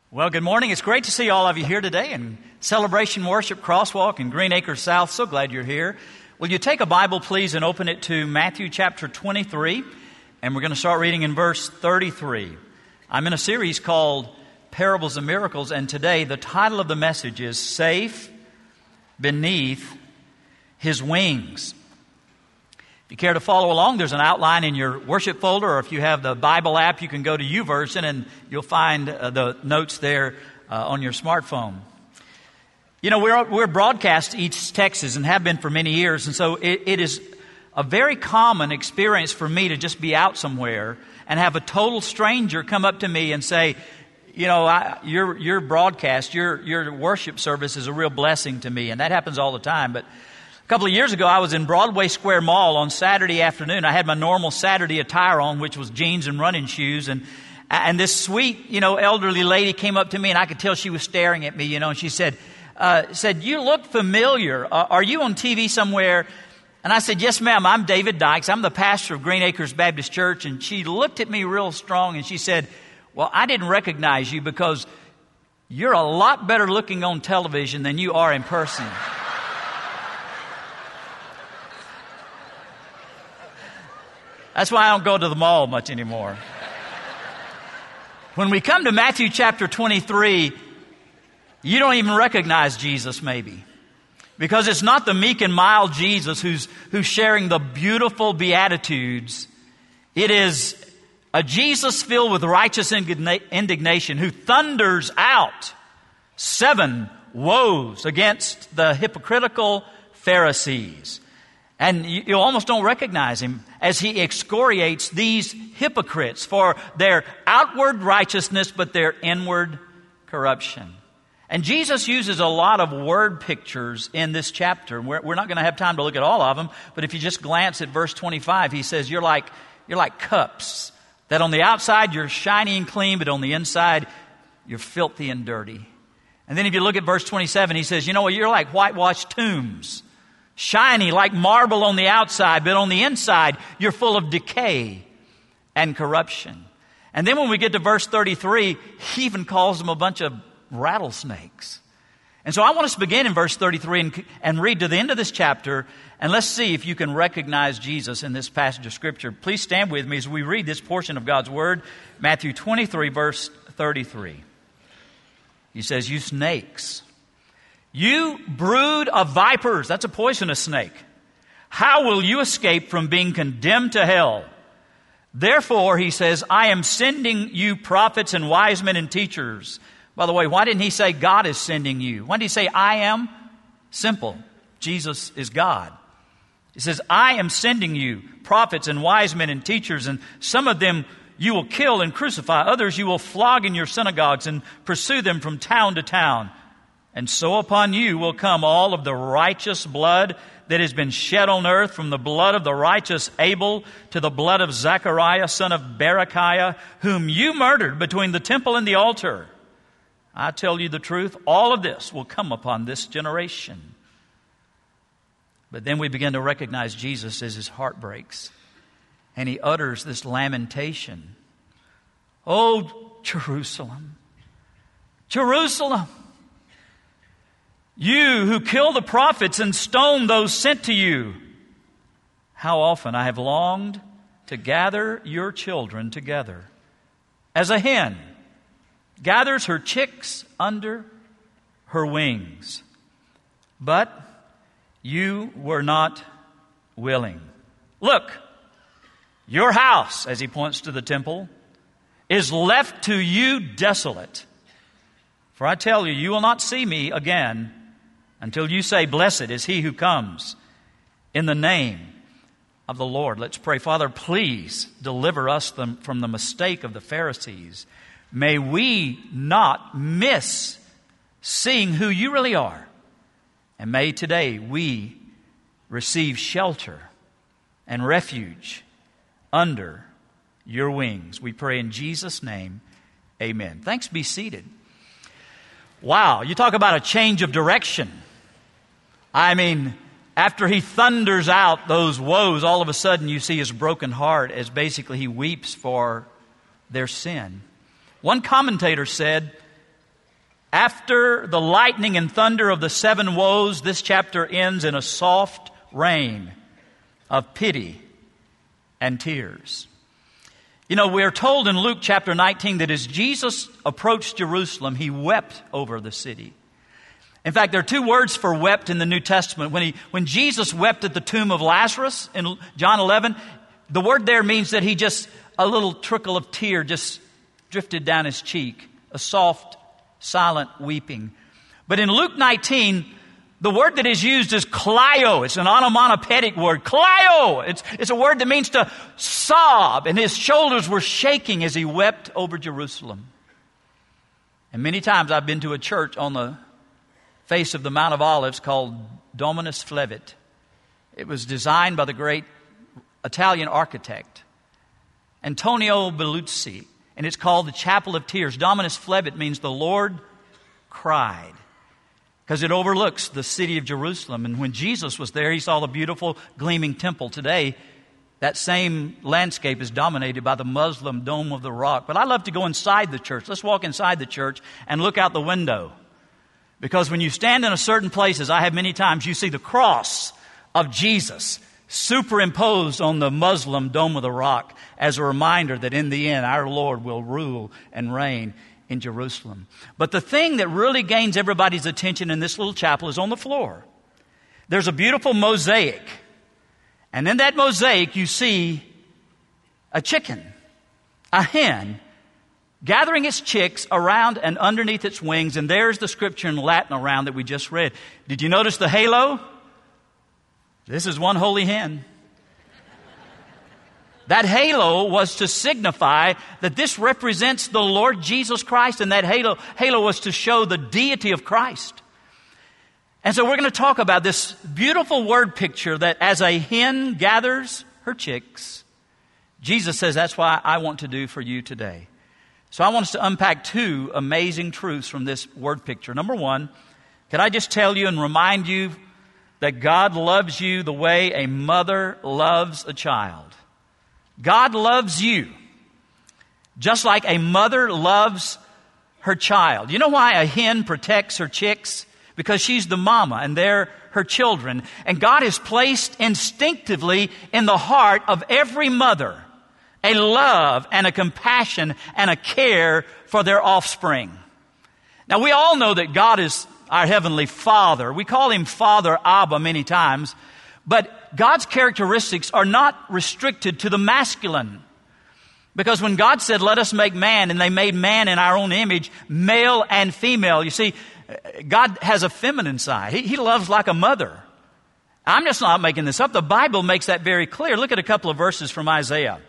Well, good morning. It's great to see all of you here today in Celebration Worship Crosswalk in Green Acres South. So glad you're here. Will you take a Bible, please, and open it to Matthew chapter 23, and we're going to start reading in verse 33. I'm in a series called Parables of Miracles, and today the title of the message is Safe Beneath His Wings. If you care to follow along, there's an outline in your worship folder, or if you have the Bible app, you can go to YouVersion and you'll find the notes there on your smartphone. You know, we're broadcast East Texas and have been for many years, and so it is a very common experience for me to just be out somewhere and have a total stranger come up to me and say, you know, your broadcast, your worship service is a real blessing to me, and that happens all the time. But a couple of years ago, I was in Broadway Square Mall on Saturday afternoon. I had my normal Saturday attire on, which was jeans and running shoes. And this sweet, elderly lady came up to me, and I could tell she was staring at me, and she said, "You look familiar. Are you on TV somewhere?" And I said, "Yes, ma'am. I'm David Dykes. I'm the pastor of Green Acres Baptist Church." And she looked at me real strong, and she said, "Well, I didn't recognize you because you're a lot better looking on television than you are in person." That's why I don't go to the mall much anymore. When we come to Matthew chapter 23, you don't even recognize Jesus maybe. Because it's not the meek and mild Jesus who's sharing the beautiful Beatitudes. It is a Jesus filled with righteous indignation who thunders out 7 woes against the hypocritical Pharisees. And you almost don't recognize him as he excoriates these hypocrites for their outward righteousness, but their inward corruption. And Jesus uses a lot of word pictures in this chapter. We're not going to have time to look at all of them, but if you just glance at verse 25, he says, you're like cups, that on the outside you're shiny and clean, but on the inside you're filthy and dirty. And then if you look at verse 27, he says, you're like whitewashed tombs. Shiny like marble on the outside, but on the inside, you're full of decay and corruption. And then when we get to verse 33, he even calls them a bunch of rattlesnakes. And so I want us to begin in verse 33 and read to the end of this chapter, and let's see if you can recognize Jesus in this passage of Scripture. Please stand with me as we read this portion of God's Word, Matthew 23, verse 33. He says, "You snakes, you brood of vipers," that's a poisonous snake, "how will you escape from being condemned to hell? Therefore," he says, "I am sending you prophets and wise men and teachers." By the way, why didn't he say God is sending you? Why did he say I am? Simple. Jesus is God. He says, "I am sending you prophets and wise men and teachers, and some of them you will kill and crucify. Others you will flog in your synagogues and pursue them from town to town. And so upon you will come all of the righteous blood that has been shed on earth, from the blood of the righteous Abel to the blood of Zechariah, son of Berechiah, whom you murdered between the temple and the altar. I tell you the truth, all of this will come upon this generation." But then we begin to recognize Jesus as his heart breaks, and he utters this lamentation. "Oh, Jerusalem, Jerusalem, you who kill the prophets and stone those sent to you, how often I have longed to gather your children together, as a hen gathers her chicks under her wings. But you were not willing. Look, your house," as he points to the temple, "is left to you desolate. For I tell you, you will not see me again until you say, 'Blessed is he who comes in the name of the Lord.'" Let's pray. Father, please deliver us from the mistake of the Pharisees. May we not miss seeing who you really are. And may today we receive shelter and refuge under your wings. We pray in Jesus' name, amen. Thanks, be seated. Wow, you talk about a change of direction. I mean, after he thunders out those woes, all of a sudden you see his broken heart as basically he weeps for their sin. One commentator said, After the lightning and thunder of the 7 woes, this chapter ends in a soft rain of pity and tears. You know, we are told in Luke chapter 19 that as Jesus approached Jerusalem, he wept over the city. In fact, there are 2 words for wept in the New Testament. When Jesus wept at the tomb of Lazarus in John 11, the word there means that a little trickle of tear just drifted down his cheek, a soft, silent weeping. But in Luke 19, the word that is used is kleio. It's an onomatopoeic word. Kleio! It's a word that means to sob, and his shoulders were shaking as he wept over Jerusalem. And many times I've been to a church on the face of the Mount of Olives called Dominus Flevit. It was designed by the great Italian architect Antonio Bellucci, and it's called the Chapel of Tears. Dominus Flevit means the Lord cried, because it overlooks the city of Jerusalem. And when Jesus was there, he saw the beautiful gleaming temple. Today, that same landscape is dominated by the Muslim Dome of the Rock. But I love to go inside the church. Let's walk inside the church and look out the window. Because when you stand in a certain place, as I have many times, you see the cross of Jesus superimposed on the Muslim Dome of the Rock as a reminder that in the end, our Lord will rule and reign in Jerusalem. But the thing that really gains everybody's attention in this little chapel is on the floor. There's a beautiful mosaic. And in that mosaic, you see a chicken, a hen, gathering its chicks around and underneath its wings, and there's the scripture in Latin around that we just read. Did you notice the halo? This is one holy hen. That halo was to signify that this represents the Lord Jesus Christ, and that halo was to show the deity of Christ. And so we're going to talk about this beautiful word picture that as a hen gathers her chicks, Jesus says that's what I want to do for you today. So I want us to unpack 2 amazing truths from this word picture. Number 1, can I just tell you and remind you that God loves you the way a mother loves a child. God loves you just like a mother loves her child. You know why a hen protects her chicks? Because she's the mama and they're her children. And God has placed instinctively in the heart of every mother a love and a compassion and a care for their offspring. Now, we all know that God is our Heavenly Father. We call Him Father Abba many times, but God's characteristics are not restricted to the masculine. Because when God said, let us make man, and they made man in our own image, male and female, you see, God has a feminine side. He loves like a mother. I'm just not making this up. The Bible makes that very clear. Look at a couple of verses from Isaiah.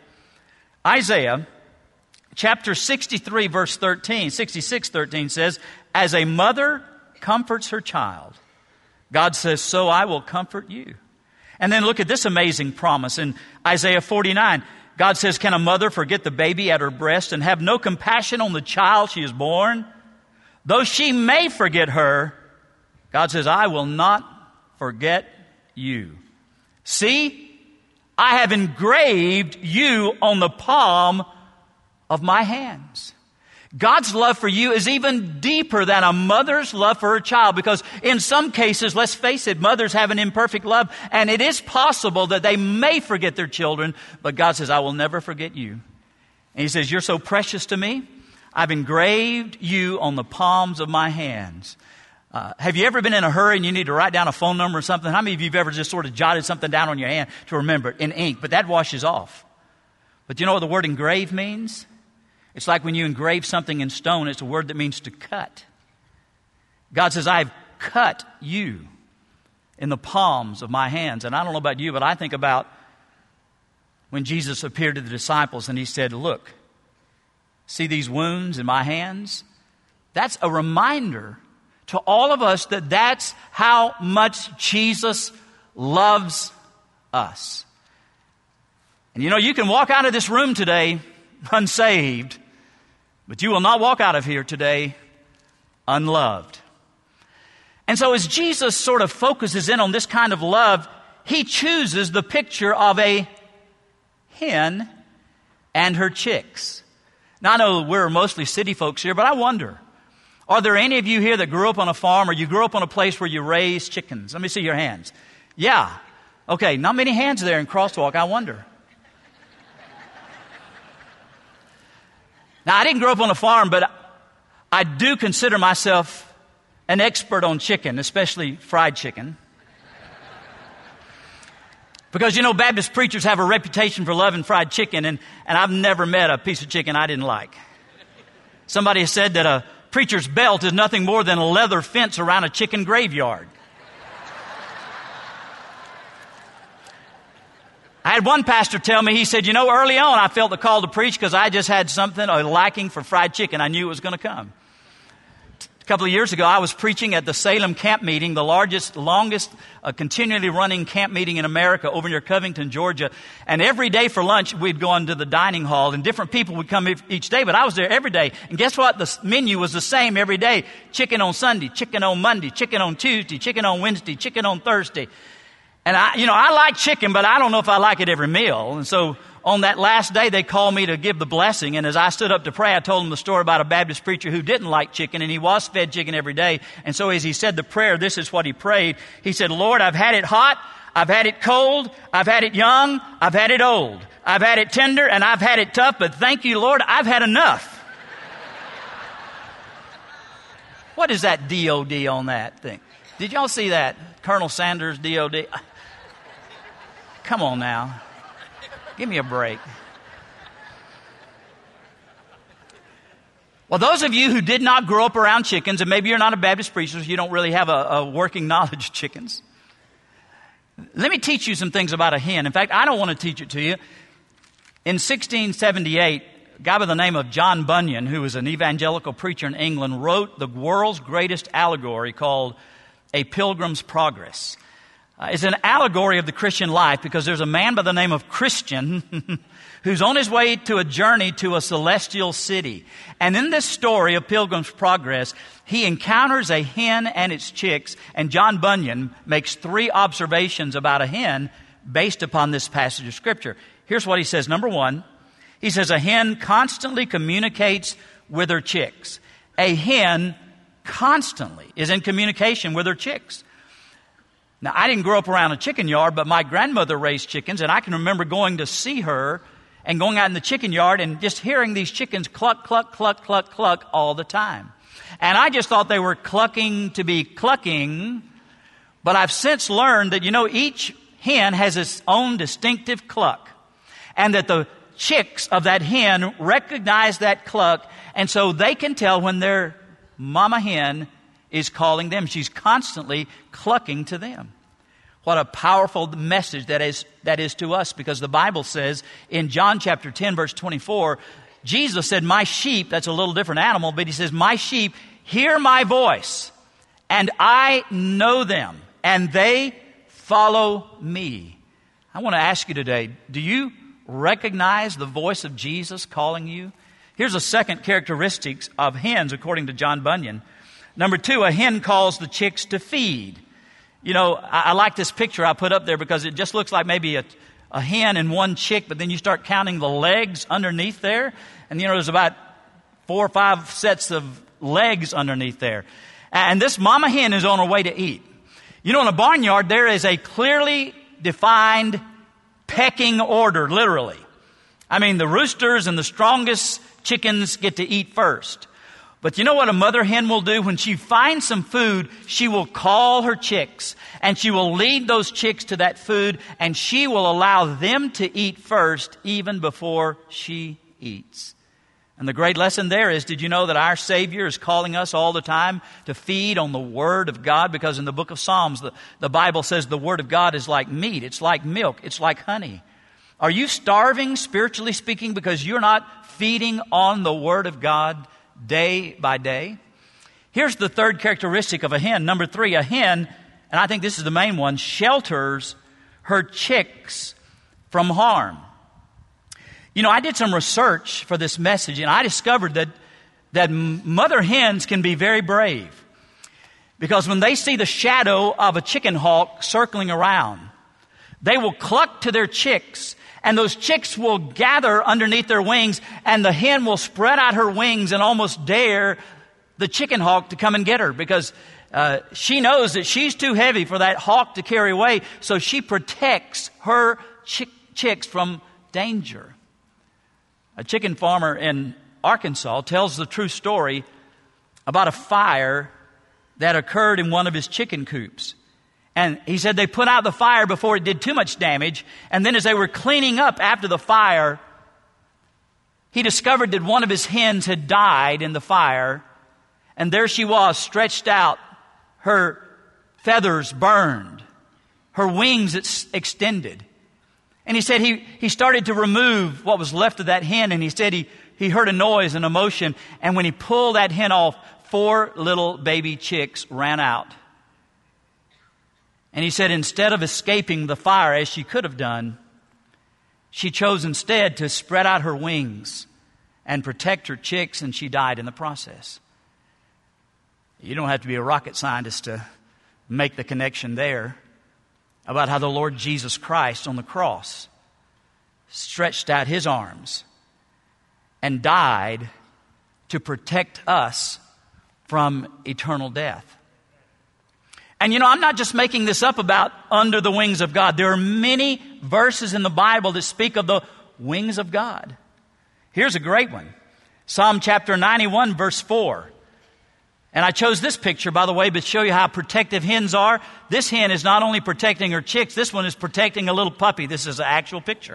Isaiah chapter 63 verse 13, 66:13 says, as a mother comforts her child, God says, so I will comfort you. And then look at this amazing promise in Isaiah 49. God says, can a mother forget the baby at her breast and have no compassion on the child she has born? Though she may forget her, God says, I will not forget you. See, I have engraved you on the palm of my hands. God's love for you is even deeper than a mother's love for her child, because in some cases, let's face it, mothers have an imperfect love, and it is possible that they may forget their children, but God says, I will never forget you. And He says, you're so precious to me, I've engraved you on the palms of my hands. Have you ever been in a hurry and you need to write down a phone number or something? How many of you have ever just sort of jotted something down on your hand to remember it in ink? But that washes off. But you know what the word engrave means? It's like when you engrave something in stone, it's a word that means to cut. God says, I've cut you in the palms of my hands. And I don't know about you, but I think about when Jesus appeared to the disciples and He said, look, see these wounds in my hands? That's a reminder to all of us that that's how much Jesus loves us. And you know, you can walk out of this room today unsaved, but you will not walk out of here today unloved. And so as Jesus sort of focuses in on this kind of love, He chooses the picture of a hen and her chicks. Now, I know we're mostly city folks here, but I wonder, Are there any of you here that grew up on a farm or you grew up on a place where you raise chickens? Let me see your hands. Yeah. Okay, not many hands there in Crosswalk, I wonder. Now, I didn't grow up on a farm, but I do consider myself an expert on chicken, especially fried chicken. Because, you know, Baptist preachers have a reputation for loving fried chicken, and I've never met a piece of chicken I didn't like. Somebody has said that a preacher's belt is nothing more than a leather fence around a chicken graveyard. I had one pastor tell me, he said, you know, early on I felt the call to preach because I just had something, a liking for fried chicken. I knew it was going to come. A couple of years ago, I was preaching at the Salem camp meeting, the longest continually running camp meeting in America over near Covington, Georgia. And every day for lunch, we'd go into the dining hall, and different people would come each day, but I was there every day. And guess what? The menu was the same every day. Chicken on Sunday, chicken on Monday, chicken on Tuesday, chicken on Wednesday, chicken on Thursday. And I like chicken, but I don't know if I like it every meal. And so on that last day, they called me to give the blessing. And as I stood up to pray, I told them the story about a Baptist preacher who didn't like chicken, and he was fed chicken every day. And so as he said the prayer, this is what he prayed. He said, Lord, I've had it hot, I've had it cold, I've had it young, I've had it old. I've had it tender, and I've had it tough, but thank you, Lord, I've had enough. What is that DOD on that thing? Did y'all see that? Colonel Sanders, DOD? Come on now. Give me a break. Well, those of you who did not grow up around chickens, and maybe you're not a Baptist preacher, so you don't really have a working knowledge of chickens. Let me teach you some things about a hen. In fact, I don't want to teach it to you. In 1678, a guy by the name of John Bunyan, who was an evangelical preacher in England, wrote the world's greatest allegory called A Pilgrim's Progress. It's an allegory of the Christian life because there's a man by the name of Christian who's on his way to a journey to a celestial city. And in this story of Pilgrim's Progress, he encounters a hen and its chicks, and John Bunyan makes 3 observations about a hen based upon this passage of Scripture. Here's what he says. Number 1, he says a hen constantly communicates with her chicks. A hen constantly is in communication with her chicks. Now, I didn't grow up around a chicken yard, but my grandmother raised chickens, and I can remember going to see her and going out in the chicken yard and just hearing these chickens cluck, cluck, cluck, cluck, cluck all the time. And I just thought they were clucking to be clucking, but I've since learned that, you know, each hen has its own distinctive cluck, and that the chicks of that hen recognize that cluck, and so they can tell when their mama hen is calling them. She's constantly clucking to them. What a powerful message that is to us, because the Bible says in John chapter 10, verse 24, Jesus said, my sheep, that's a little different animal, but he says, my sheep hear my voice, and I know them, and they follow me. I want to ask you today, do you recognize the voice of Jesus calling you? Here's a second characteristic of hens, according to John Bunyan. Number 2, a hen calls the chicks to feed. You know, I like this picture I put up there because it just looks like maybe a hen and one chick, but then you start counting the legs underneath there. And, you know, there's about 4 or 5 sets of legs underneath there. And this mama hen is on her way to eat. You know, in a barnyard, there is a clearly defined pecking order, literally. I mean, the roosters and the strongest chickens get to eat first. But you know what a mother hen will do? When she finds some food, she will call her chicks, and she will lead those chicks to that food, and she will allow them to eat first, even before she eats. And the great lesson there is, did you know that our Savior is calling us all the time to feed on the Word of God? Because in the book of Psalms, the Bible says the Word of God is like meat, it's like milk, it's like honey. Are you starving, spiritually speaking, because you're not feeding on the Word of God day by day? Here's the third characteristic of a hen. Number 3, a hen, and I think this is the main one, shelters her chicks from harm. You know, I did some research for this message, and I discovered that mother hens can be very brave. Because when they see the shadow of a chicken hawk circling around, they will cluck to their chicks, and those chicks will gather underneath their wings, and the hen will spread out her wings and almost dare the chicken hawk to come and get her because she knows that she's too heavy for that hawk to carry away. So she protects her chicks from danger. A chicken farmer in Arkansas tells the true story about a fire that occurred in one of his chicken coops. And he said they put out the fire before it did too much damage. And then as they were cleaning up after the fire, he discovered that one of his hens had died in the fire. And there she was, stretched out, her feathers burned, her wings extended. And he said he started to remove what was left of that hen. And he said he heard a noise and a motion. And when he pulled that hen off, 4 little baby chicks ran out. And he said instead of escaping the fire as she could have done, she chose instead to spread out her wings and protect her chicks, and she died in the process. You don't have to be a rocket scientist to make the connection there about how the Lord Jesus Christ on the cross stretched out his arms and died to protect us from eternal death. And I'm not just making this up about under the wings of God. There are many verses in the Bible that speak of the wings of God. Here's a great one. Psalm chapter 91, verse 4. And I chose this picture, by the way, to show you how protective hens are. This hen is not only protecting her chicks, this one is protecting a little puppy. This is an actual picture.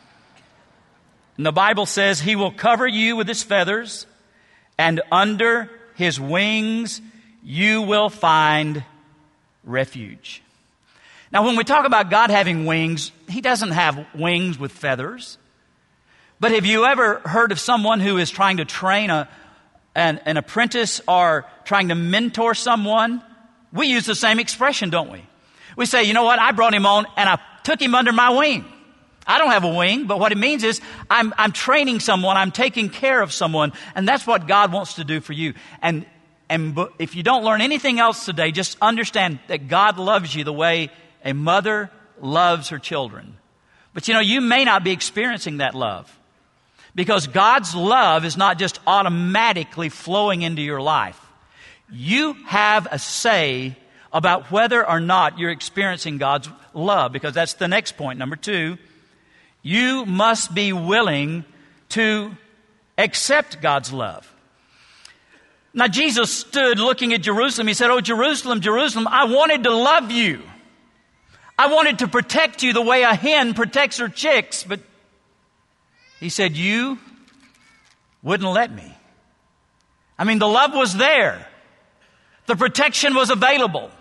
And the Bible says, he will cover you with his feathers, and under his wings you will find refuge. Now, when we talk about God having wings, he doesn't have wings with feathers. But have you ever heard of someone who is trying to train an apprentice or trying to mentor someone? We use the same expression, don't we? We say, you know what, I brought him on and I took him under my wing. I don't have a wing, but what it means is I'm training someone, I'm taking care of someone, and that's what God wants to do for you. And if you don't learn anything else today, just understand that God loves you the way a mother loves her children. But you may not be experiencing that love because God's love is not just automatically flowing into your life. You have a say about whether or not you're experiencing God's love, because that's the next point. Number 2, you must be willing to accept God's love. Now, Jesus stood looking at Jerusalem. He said, "Oh, Jerusalem, Jerusalem, I wanted to love you. I wanted to protect you the way a hen protects her chicks." But he said, you wouldn't let me. I mean, the love was there. The protection was available.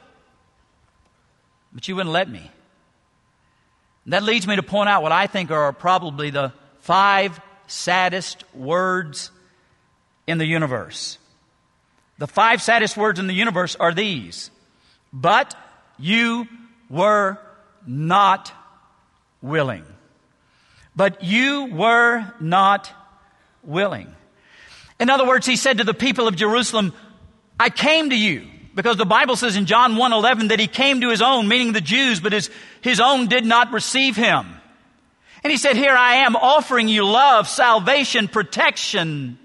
But you wouldn't let me. And that leads me to point out what I think are probably the 5 saddest words in the universe. The 5 saddest words in the universe are these: but you were not willing. But you were not willing. In other words, he said to the people of Jerusalem, I came to you. Because the Bible says in John 1:11 that he came to his own, meaning the Jews, but his own did not receive him. And he said, here I am offering you love, salvation, protection.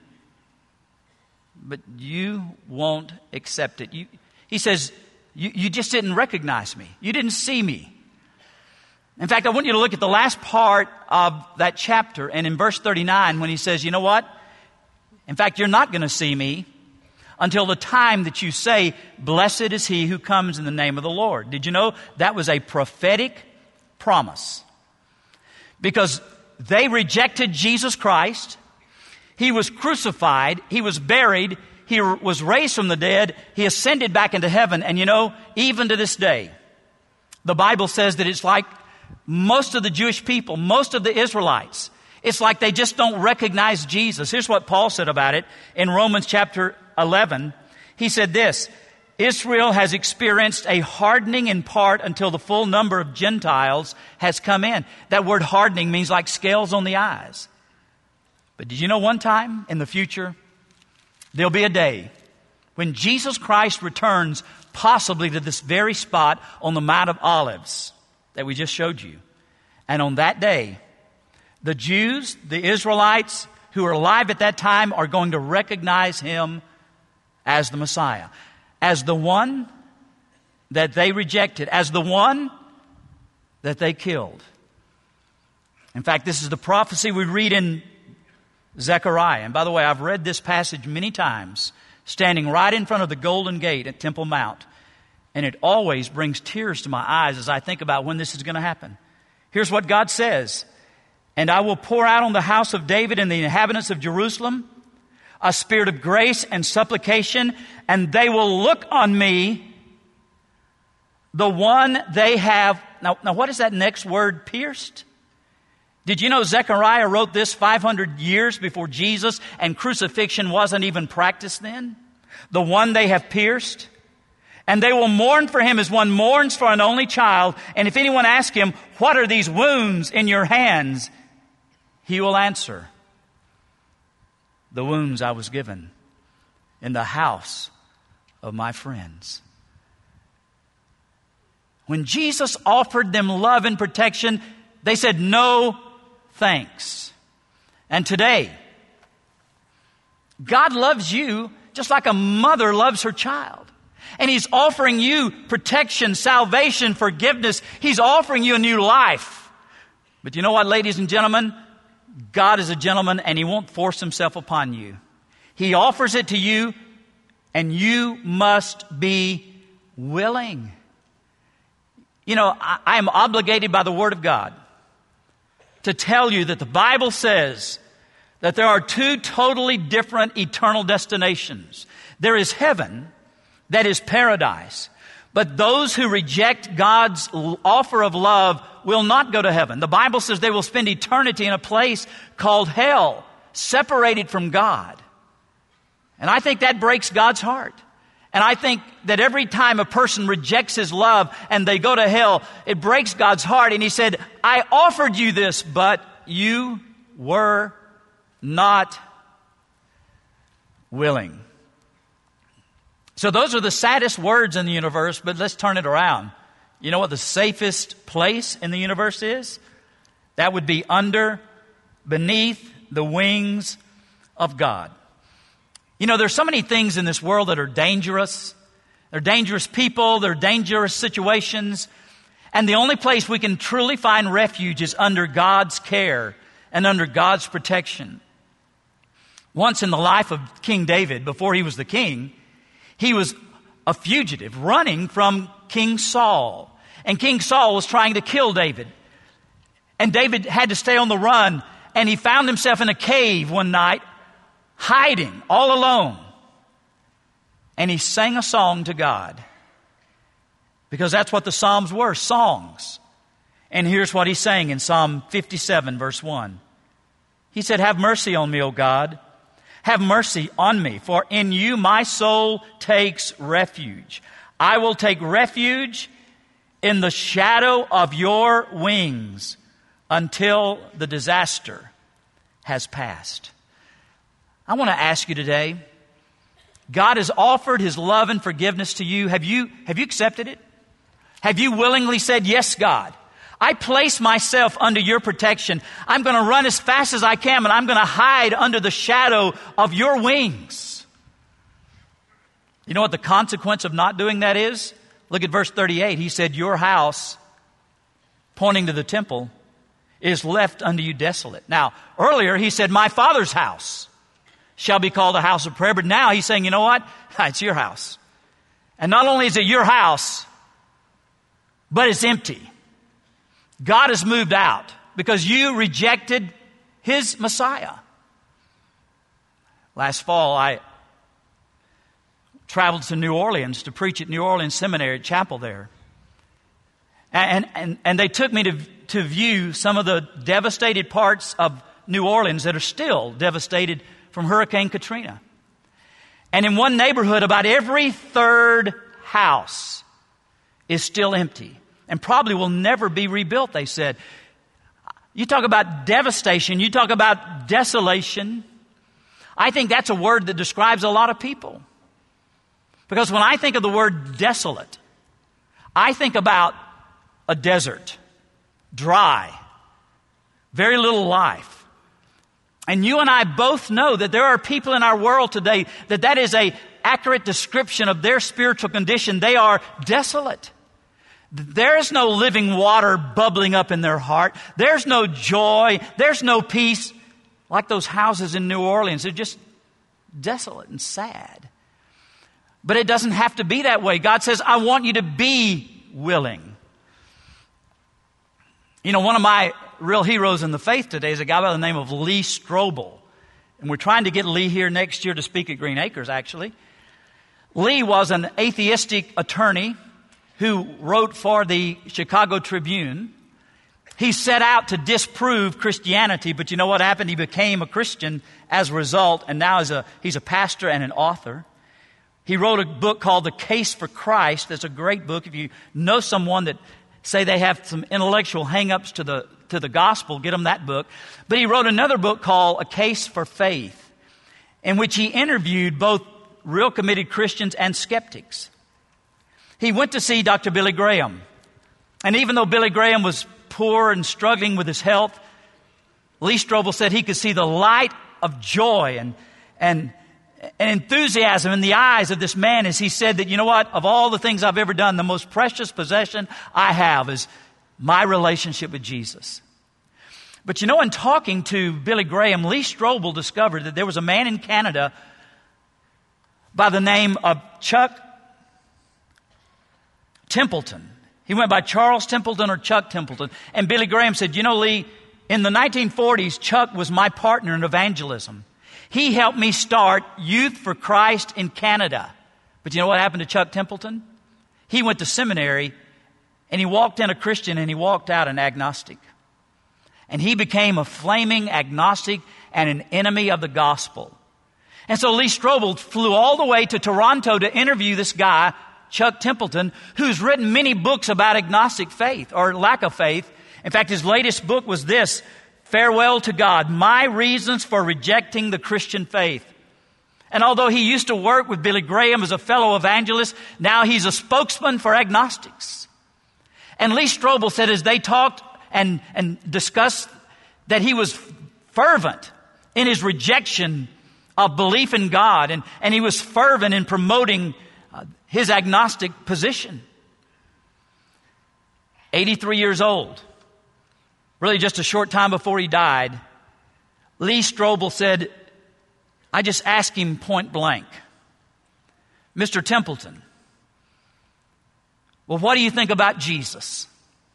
But you won't accept it. He says, you just didn't recognize me. You didn't see me. In fact, I want you to look at the last part of that chapter, and in verse 39 when he says, you know what? In fact, you're not going to see me until the time that you say, blessed is he who comes in the name of the Lord. Did you know that was a prophetic promise? Because they rejected Jesus Christ. He was crucified, he was buried, he was raised from the dead, he ascended back into heaven. And even to this day, the Bible says that it's like most of the Jewish people, most of the Israelites, it's like they just don't recognize Jesus. Here's what Paul said about it in Romans chapter 11. He said this: Israel has experienced a hardening in part until the full number of Gentiles has come in. That word hardening means like scales on the eyes. But did you know one time in the future, there'll be a day when Jesus Christ returns possibly to this very spot on the Mount of Olives that we just showed you. And on that day, the Jews, the Israelites who are alive at that time are going to recognize him as the Messiah, as the one that they rejected, as the one that they killed. In fact, this is the prophecy we read in Zechariah. And by the way, I've read this passage many times, standing right in front of the Golden Gate at Temple Mount. And it always brings tears to my eyes as I think about when this is going to happen. Here's what God says. And I will pour out on the house of David and the inhabitants of Jerusalem a spirit of grace and supplication, and they will look on me, the one they have. Now what is that next word, pierced? Did you know Zechariah wrote this 500 years before Jesus, and crucifixion wasn't even practiced then? The one they have pierced. And they will mourn for him as one mourns for an only child. And if anyone asks him, what are these wounds in your hands? He will answer, the wounds I was given in the house of my friends. When Jesus offered them love and protection, they said, no thanks. And today, God loves you just like a mother loves her child. And He's offering you protection, salvation, forgiveness. He's offering you a new life. But you know what, ladies and gentlemen? God is a gentleman, and He won't force Himself upon you. He offers it to you, and you must be willing. You know, I am obligated by the Word of God to tell you that the Bible says that there are two totally different eternal destinations. There is heaven, that is paradise. But those who reject God's offer of love will not go to heaven. The Bible says they will spend eternity in a place called hell, separated from God. And I think that breaks God's heart. And I think that every time a person rejects His love and they go to hell, it breaks God's heart. And He said, I offered you this, but you were not willing. So those are the saddest words in the universe, but let's turn it around. You know what the safest place in the universe is? That would be beneath the wings of God. You know, there's so many things in this world that are dangerous. They're dangerous people, they're dangerous situations. And the only place we can truly find refuge is under God's care and under God's protection. Once in the life of King David, before he was the king, he was a fugitive running from King Saul. And King Saul was trying to kill David. And David had to stay on the run. And he found himself in a cave one night, hiding all alone. And he sang a song to God. Because that's what the Psalms were, songs. And here's what he sang in Psalm 57, verse 1. He said, have mercy on me, O God. Have mercy on me, for in you my soul takes refuge. I will take refuge in the shadow of your wings until the disaster has passed. I want to ask you today, God has offered His love and forgiveness to you. Have you accepted it? Have you willingly said, yes, God, I place myself under your protection. I'm going to run as fast as I can, and I'm going to hide under the shadow of your wings. You know what the consequence of not doing that is? Look at verse 38. He said, your house, pointing to the temple, is left unto you desolate. Now, earlier he said, my Father's house shall be called a house of prayer. But now he's saying, you know what? It's your house. And not only is it your house, but it's empty. God has moved out because you rejected His Messiah. Last fall, I traveled to New Orleans to preach at New Orleans Seminary, chapel there. And they took me to view some of the devastated parts of New Orleans that are still devastated from Hurricane Katrina. And in one neighborhood, about every third house is still empty. And probably will never be rebuilt, they said. You talk about devastation, you talk about desolation. I think that's a word that describes a lot of people. Because when I think of the word desolate, I think about a desert, dry, very little life. And you and I both know that there are people in our world today that is a accurate description of their spiritual condition. They are desolate. There's no living water bubbling up in their heart. There's no joy. There's no peace. Like those houses in New Orleans, they're just desolate and sad. But it doesn't have to be that way. God says, I want you to be willing. You know, one of my real heroes in the faith today is a guy by the name of Lee Strobel. And we're trying to get Lee here next year to speak at Green Acres, actually. Lee was an atheistic attorney who wrote for the Chicago Tribune. He set out to disprove Christianity, but you know what happened? He became a Christian as a result, and now he's a pastor and an author. He wrote a book called The Case for Christ. That's a great book. If you know someone that say they have some intellectual hang-ups to the gospel, get them that book. But he wrote another book called A Case for Faith, in which he interviewed both real committed Christians and skeptics. He went to see Dr. Billy Graham. And even though Billy Graham was poor and struggling with his health, Lee Strobel said he could see the light of joy and enthusiasm in the eyes of this man as he said that, you know what, of all the things I've ever done, the most precious possession I have is my relationship with Jesus. But you know, in talking to Billy Graham, Lee Strobel discovered that there was a man in Canada by the name of Chuck Templeton. He went by Charles Templeton or Chuck Templeton. And Billy Graham said, you know, Lee, in the 1940s, Chuck was my partner in evangelism. He helped me start Youth for Christ in Canada. But you know what happened to Chuck Templeton? He went to seminary, and he walked in a Christian, and he walked out an agnostic. And he became a flaming agnostic and an enemy of the gospel. And so Lee Strobel flew all the way to Toronto to interview this guy, Chuck Templeton, who's written many books about agnostic faith or lack of faith. In fact, his latest book was this, Farewell to God, My Reasons for Rejecting the Christian Faith. And although he used to work with Billy Graham as a fellow evangelist, now he's a spokesman for agnostics. And Lee Strobel said as they talked and discussed that he was fervent in his rejection of belief in God, and he was fervent in promoting his agnostic position. 83 years old, really just a short time before he died, Lee Strobel said, I just asked him point blank, Mr. Templeton, well, what do you think about Jesus?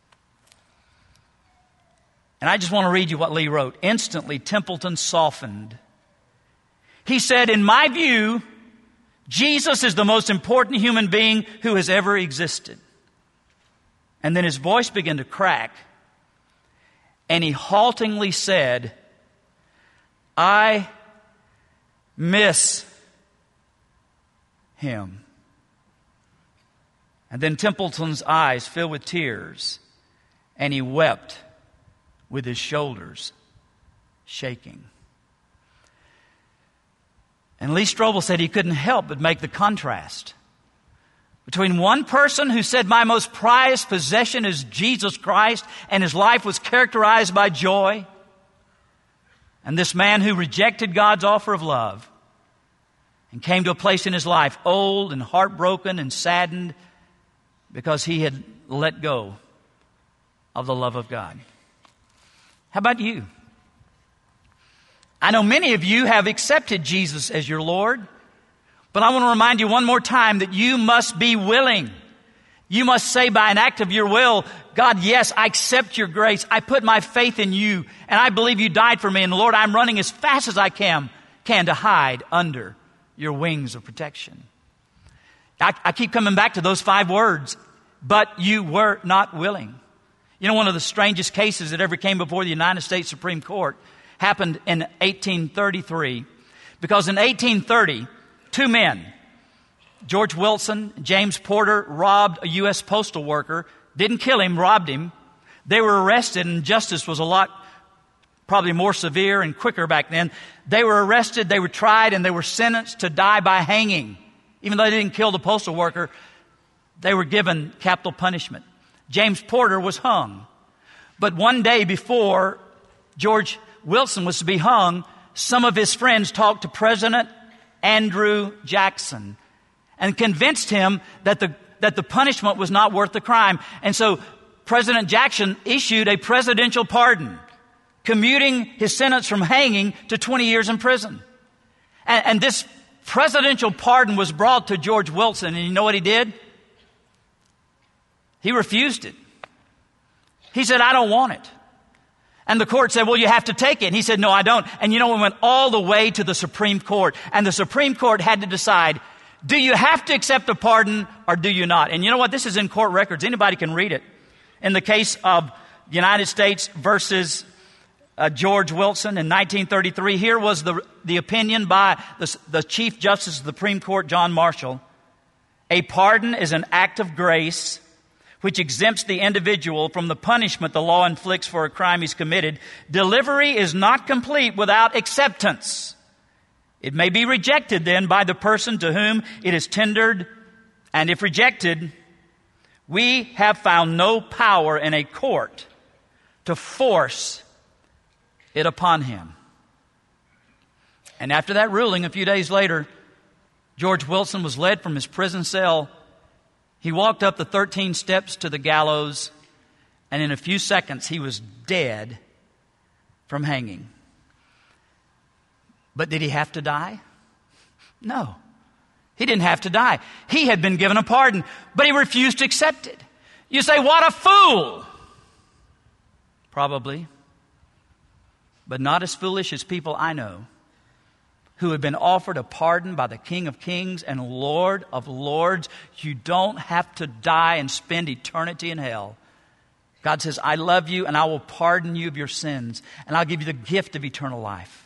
And I just want to read you what Lee wrote. Instantly, Templeton softened. He said, in my view, Jesus is the most important human being who has ever existed. And then his voice began to crack, and he haltingly said, I miss him. And then Templeton's eyes filled with tears, and he wept with his shoulders shaking. And Lee Strobel said he couldn't help but make the contrast between one person who said, my most prized possession is Jesus Christ, and his life was characterized by joy, and this man who rejected God's offer of love and came to a place in his life old and heartbroken and saddened because he had let go of the love of God. How about you? I know many of you have accepted Jesus as your Lord, but I want to remind you one more time that you must be willing. You must say by an act of your will, God, yes, I accept your grace. I put my faith in you, and I believe you died for me. And Lord, I'm running as fast as I can to hide under your wings of protection. I keep coming back to those 5 words, but you were not willing. You know, one of the strangest cases that ever came before the United States Supreme Court happened in 1833. Because in 1830, 2 men, George Wilson, James Porter, robbed a U.S. postal worker. Didn't kill him, robbed him. They were arrested, and justice was a lot probably more severe and quicker back then. They were arrested, they were tried, and they were sentenced to die by hanging. Even though they didn't kill the postal worker, they were given capital punishment. James Porter was hung. But one day before George Wilson was to be hung, some of his friends talked to President Andrew Jackson, and convinced him that the punishment was not worth the crime. And so President Jackson issued a presidential pardon, commuting his sentence from hanging to 20 years in prison. And this presidential pardon was brought to George Wilson, and you know what he did? He refused it. He said, I don't want it. And the court said, well, you have to take it. And he said, no, I don't. And we went all the way to the Supreme Court. And the Supreme Court had to decide, do you have to accept a pardon or do you not? And you know what? This is in court records. Anybody can read it. In the case of the United States versus George Wilson in 1933, here was the opinion by the Chief Justice of the Supreme Court, John Marshall. A pardon is an act of grace which exempts the individual from the punishment the law inflicts for a crime he's committed. Delivery is not complete without acceptance. It may be rejected then by the person to whom it is tendered, and if rejected, we have found no power in a court to force it upon him. And after that ruling, a few days later, George Wilson was led from his prison cell. He walked up the 13 steps to the gallows, and in a few seconds, he was dead from hanging. But did he have to die? No. He didn't have to die. He had been given a pardon, but he refused to accept it. You say, what a fool! Probably. But not as foolish as people I know who have been offered a pardon by the King of Kings and Lord of Lords. You don't have to die and spend eternity in hell. God says, I love you and I will pardon you of your sins and I'll give you the gift of eternal life.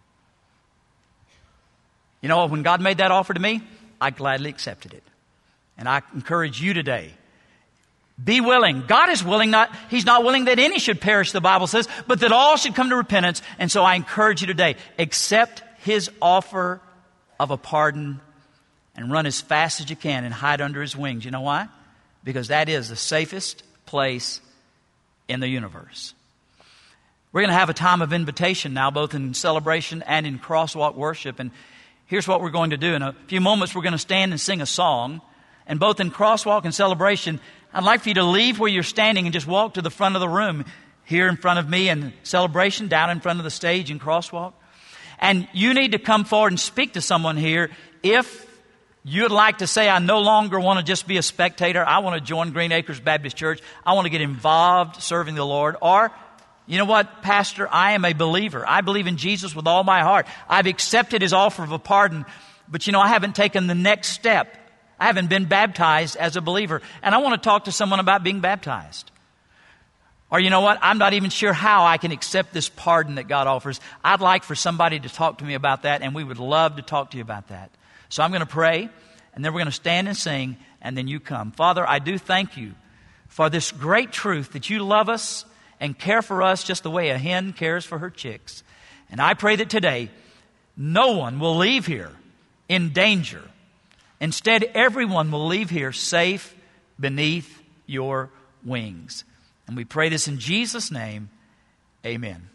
You know, when God made that offer to me, I gladly accepted it. And I encourage you today, be willing. God is willing, He's not willing that any should perish, the Bible says, but that all should come to repentance. And so I encourage you today, accept His offer of a pardon and run as fast as you can and hide under His wings. You know why? Because that is the safest place in the universe. We're going to have a time of invitation now, both in celebration and in crosswalk worship. And here's what we're going to do. In a few moments, we're going to stand and sing a song. And both in crosswalk and celebration, I'd like for you to leave where you're standing and just walk to the front of the room, here in front of me, and celebration down in front of the stage in crosswalk. And you need to come forward and speak to someone here. If you'd like to say, I no longer want to just be a spectator, I want to join Green Acres Baptist Church, I want to get involved serving the Lord. Or, you know what, Pastor, I am a believer. I believe in Jesus with all my heart. I've accepted His offer of a pardon, but I haven't taken the next step. I haven't been baptized as a believer. And I want to talk to someone about being baptized. Or you know what? I'm not even sure how I can accept this pardon that God offers. I'd like for somebody to talk to me about that, and we would love to talk to you about that. So I'm going to pray, and then we're going to stand and sing, and then you come. Father, I do thank you for this great truth that you love us and care for us just the way a hen cares for her chicks. And I pray that today, no one will leave here in danger. Instead, everyone will leave here safe beneath your wings. And we pray this in Jesus' name. Amen.